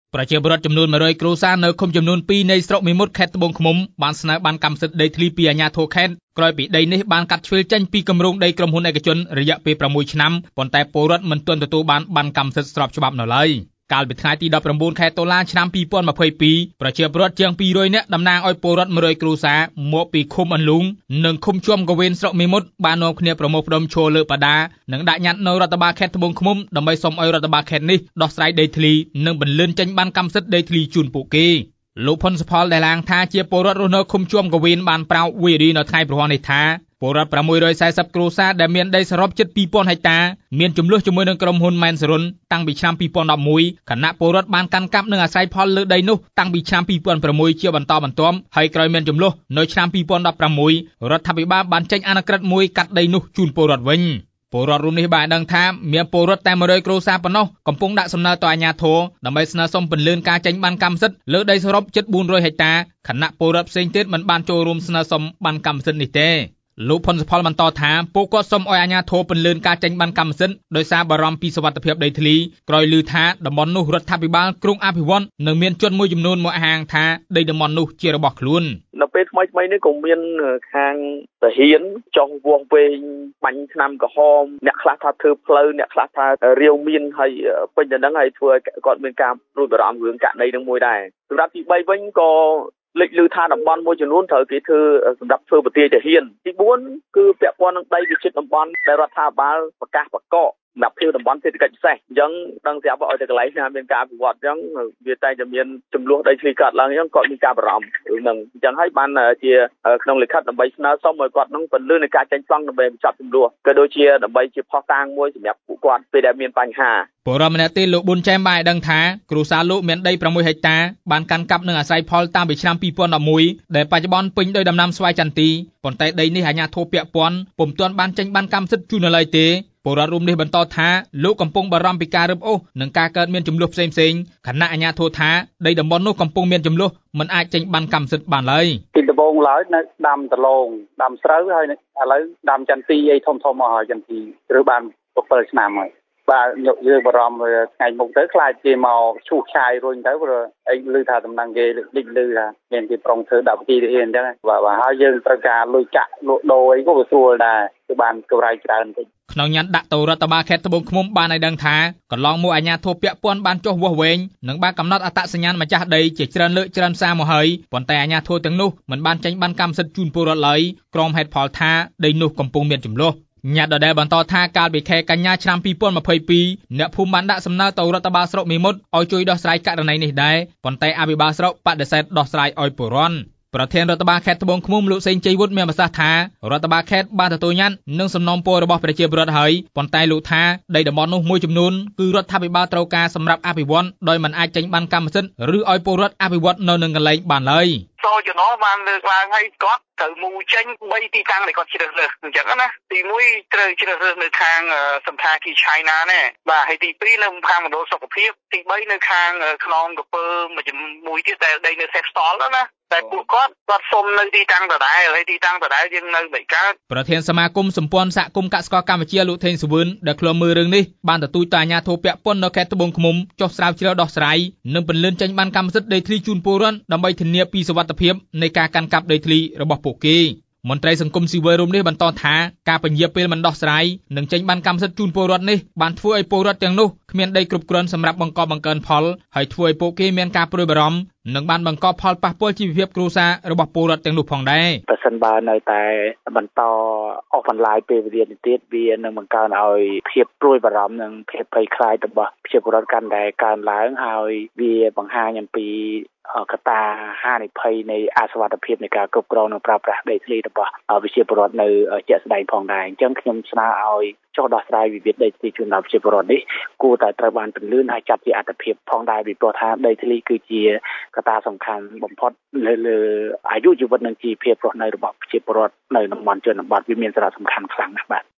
ប្រជាពលរដ្ឋចំនួន100គ្រួសារនៅឃុំចំនួន2នៃស្រុកមីមុតខេត្តត្បូងឃ្មុំបានស្នើបានកម្មសិទ្ធិដីធ្លីពីអាជ្ញាធរខេត្តក្រោយពីដីនេះបានកាត់ជ្រឿចេញពីគម្រោងដីក្រុមហ៊ុនឯកជនរយៈពេល6ឆ្នាំប៉ុន្តែពលរដ្ឋមិនទាន់ទទួលបានកម្មសិទ្ធិស្របច្បាប់នៅឡើយកាលពីថ្ងៃទី19ខែតុលាឆ្នាំ2022ប្រជាពលរដ្ឋជាង200នាក់តំណាងឲ្យពលរដ្ឋ100គ្រួសារមកពីឃុំអន្លូងនិងឃុំជួមកវេនស្រុកមីមុតបាននាំគ្នាប្រមូលផ្ដុំឈរលើបដានិងដាក់ញត្តិនៅរដ្ឋបាលខេត្តត្បូងឃ្មុំដើម្បីសុំឲ្យរដ្ឋបាលខេត្តនេះដោះស្រាយដីធ្លីនិងបន្លឿនចេញបានកម្មសិទ្ធិដីធ្លីជូនពួកគេលោកផុនសុផលដែលឡើងថាជាពលរដ្ឋរស់នៅឃុំជួមកវេនបានប្រោសវីរីនៅថ្ងៃប្រហ័ននេះថាពលរដ្ឋ640គ្រួសារដែលមានដីសរុបជិត2000ហិកតាមានចំនួនជាមួយនឹងក្រុមហ៊ុនម៉ែនសរុនតាំងពីឆ្នាំ2011ខណៈពលរដ្ឋបានកាន់កាប់និងអាស្រ័យផលលើដីនោះតាំងពីឆ្នាំ2006ជាបន្តបន្ទាប់ហើយក្រោយមានចំនួននៅឆ្នាំ2016រដ្ឋាភិបាលបានចេញអនុក្រឹត្យមួយកាត់ដីនោះជូនពលរដ្ឋវិញពលរដ្ឋរូបនេះបានដឹងថាមានពលរដ្ឋតែ100គ្រួសារប៉ុណ្ណោះកំពុងដាក់សំណើទៅអាជ្ញាធរដើម្បីស្នើសុំពន្លឿនការចេញបានកម្មសិទ្ធិលើដីសរុបជិត400ហិកតាខណៈពលរដ្ឋផ្សេងទៀតមិនបានចូលរួមស្នើសុំបានកម្មសិទ្ធិនេះទេលោកផុនសុផលបន្តថាពួកគាត់សូមឲ្យអាជ្ញាធរពន្លឿនការចេញបានកម្មសិទ្ធិដោយសារបារម្ភពីសុវត្ថិភាពដីធ្លីក្រោយឮថាតំបន់នោះរដ្ឋាភិបាលក្រុងអភិវឌ្ឍនិងមានជនមួយចំនួនមកអះអាងថាដីតំបន់នោះជារបស់ខ្លួននៅពេលថ្មីនេះក៏មានខាងទាហានចុះវាស់វែងបាញ់ថ្នាំក្រហមអ្នកខ្លះថាធ្វើផ្លូវអ្នកខ្លះថារាវមានហើយពេញទៅហ្នឹងហើយធ្វើឲ្យគាត់មានការព្រួយបារម្ភរឿងករណីនឹងមួយដែរសម្រាប់ទី3វិញក៏លេចឮថាតំបន់មួយចំនួនត្រូវគេធ្វើសម្រាប់ធ្វើប្រទាយទាហានទី4គឺពាក់ព័ន្ធនឹងដីវិចិត្រតំបន់ដែលរដ្ឋាភិបាលប្រកាសបកកសម្រាប់ធ្វើតំបន់សេដ្ឋកិច្ចពិសេសអញ្ចឹងដឹងស្រាប់ឲ្យតែកន្លែងណាមានការអភិវឌ្ឍអញ្ចឹងវាតែតែមានចំនួនដីធ្លីកាត់ឡើងអញ្ចឹងគាត់មានការបារម្ភរឿងហ្នឹងអញ្ចឹងហើយបានជាក្នុងលិខិតដើម្បីស្នើសុំឲ្យគាត់នឹងពន្លឿននៃការចេញប្លង់ដើម្បីបញ្ចប់ចំនួនក៏ដូចជាដើម្បីជាផុសតាងមួយសម្រាប់ពួកគាត់ពេលដែលមានបញ្ហាពលរដ្ឋម្នាក់ទៀតលោកប៊ុនចែមបានឲ្យដឹងថាគ្រួសារលោកមានដី6ហិកតាបានកាន់កាប់និងអាស្រ័យផលតាំងពីឆ្នាំ2011ដែលបច្ចុប្បន្នពេញដោយដំណាំស្វាយចន្ទទីប៉ុន្តែដីនេះអាជ្ញាធរពាក់ព័ន្ធពុំទាន់បានចេញបានកម្មសិទ្ធិជូននៅឡើយទេពលរដ្ឋរូបនេះបន្តថាលោកកំពុងបារម្ភពីការរឹបអូសនិងការកើតមានចំនួនផ្សេងខណៈអាជ្ញាធរថាដីតំបន់នោះកំពុងមានចំនួនមិនអាចចេញបានកម្មសិទ្ធិបានឡើយពីដំបូងឡើយនៅដាំដលងដាំស្រូវហើយឥឡូវដាំចន្ទទីអីធំមកហើយចន្ទទីឬបាន7ឆ្នាំហើយបាទយើងបារម្ភថ្ងៃមុខទៅខ្លាចគេមកឈូសឆាយរុញទៅព្រោះអីឮថាដំណឹងគេលិចឮថាមានគេប្រុងធ្វើដាក់វិធីទៅអញ្ចឹងបាទហើយយើងត្រូវការលុយចាក់លក់ដូរអីក៏វាស្រួលដែរគឺបានកម្រៃច្រើនតិចក្នុងញត្តិដាក់ទៅរដ្ឋបាលខេត្តត្បូងឃ្មុំបានឲ្យដឹងថាកន្លងមកអាជ្ញាធរពាក់ព័ន្ធបានចុះវាស់វែងនិងបានកំណត់អត្តសញ្ញាណម្ចាស់ដីជាច្រើនលើកច្រើនសារមកហើយប៉ុន្តែអាជ្ញាធរទាំងនោះមិនបានចេញបានកម្មសិទ្ធិជូនពលរដ្ឋឡើយក្រុមហេតុផលថាដីនោះកំពុងមានចំនួនញត្តិដដែលបន្តថាកាលពីខែកញ្ញាឆ្នាំ2022អ្នកភូមិបានដាក់សំណើទៅរដ្ឋបាលស្រុកមីមុតឲ្យជួយដោះស្រាយករណីនេះដែរប៉ុន្តែអភិបាលស្រុកបដិសេធដោះស្រាយឲ្យពលរដ្ឋប្រធានរដ្ឋបាលខេត្តត្បូងឃ្មុំលោកសេងជ័យវុឌ្ឍមានប្រសាសន៍ថារដ្ឋបាលខេត្តបានទទួលញត្តិនិងសំណូមពររបស់ប្រជាពលរដ្ឋហើយប៉ុន្តែលោកថាដីតំបន់នោះមួយចំនួនគឺរដ្ឋាភិបាលត្រូវការសម្រាប់អភិវឌ្ឍដោយមិនអាចចេញបានកម្មសិទ្ធិឬឲ្យពលរដ្ឋអភិវឌ្ឍនៅនឹងកន្លែងបានឡើយសចំណោបានលើកឡើងឲ្យគាត់ត្រូវមូលចេញ3ទីតាំងដែលគាត់ជ្រើសរើសអញ្ចឹងណាទី1ត្រូវជ្រើសរើសនៅខាងសន្តាគារឆៃណាណាបាទហើយទី2នៅខាងមណ្ឌលសុខភាពទី3នៅខាងខ្នងកពើមួយទៀតដែលដីនៅសេះស្តល់ណាតែពួកគាត់សុំនៅទីតាំងដដែលហើយទីតាំងដដែលយើងនៅមិនកើតប្រធានសមាគមសម្ព័ន្ធសហគមន៍កសិករកម្ពុជាលោកថេងសវឿនដែលឃ្លាំមើលរឿងនេះបានទទូចទៅអាជ្ញាធរពាក់ព័ន្ធនៅខេត្តត្បូងឃ្មុំចុះស្រាវជ្រាវដោះស្រាយនិងពន្លឿនចេញបានកម្មសិទ្ធិដីធ្លីជូនពលរដ្ឋដើម្បីធានាពីសុវត្ថិភាពនៃការកាន់កាប់ដីធ្លីរបស់ពួកគេមន្ត្រីសង្គមស៊ីវិលរួមនេះបន្តថាការពន្យាពេលមិនដោះស្រាយនិងចេញបានកម្មសិទ្ធិជូនពលរដ្ឋនេះបានធ្វើឲ្យពលរដ្ឋទាំងនោះគ្មានដីគ្រប់គ្រាន់សម្រាប់បង្កបង្កើនផលហើយធ្វើឲ្យពួកគេមានការព្រួយបារម្ភនិងបានបង្កផលប៉ះពាល់ជីវភាពគ្រួសាររបស់ពលរដ្ឋទាំងនោះផងដែរប្រសិនបើនៅតែបន្តអស់បន្លាយពេលវេលានេះទៀតវានឹងបង្កើនឲ្យភាពព្រួយបារម្ភនិងភាពភ័យខ្លាចរបស់ប្រជាពលរដ្ឋកាន់តែកើនឡើងហើយវាបង្ហាញអំពីកត្តាហានិភ័យនៃអសុវត្ថិភាពនៃការគ្រប់គ្រងនិងប្រើប្រាស់ដីធ្លីរបស់ប្រជាពលរដ្ឋនៅជាក់ស្ដែងផងដែរអញ្ចឹងខ្ញុំស្នើឲ្យចុះដោះស្រាយវិវាទដីធ្លីជូនដល់ប្រជាពលរដ្ឋនេះគួរតែត្រូវបានពន្លឿនហើយចាត់ជាអត្ថប្រយោជន៍ផងដែរពីព្រោះថាដីធ្លីគឺជាកត្តាសំខាន់បំផុតលើអាយុជីវិតនិងជីវភាពរស់នៅរបស់ប្រជាពលរដ្ឋនៅតំបន់ជនបទវាមានសារៈសំខាន់ខ្លាំងណាស់បាទ